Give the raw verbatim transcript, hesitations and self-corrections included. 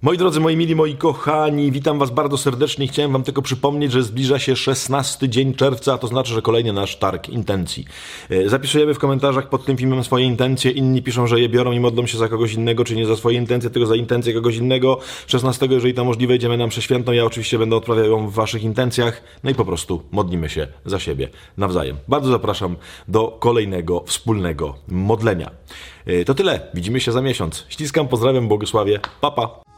Moi drodzy, moi mili, moi kochani, witam was bardzo serdecznie. Chciałem wam tylko przypomnieć, że zbliża się szesnasty dzień czerwca, a to znaczy, że kolejny nasz targ intencji. Zapisujemy w komentarzach pod tym filmem swoje intencje, inni piszą, że je biorą i modlą się za kogoś innego, czy nie za swoje intencje, tylko za intencje kogoś innego. szesnastego, jeżeli to możliwe, idziemy na mszę świętą, ja oczywiście będę odprawiał ją w waszych intencjach, no i po prostu modlimy się za siebie nawzajem. Bardzo zapraszam do kolejnego wspólnego modlenia. To tyle, widzimy się za miesiąc. Ściskam, pozdrawiam, błogosławię, pa pa!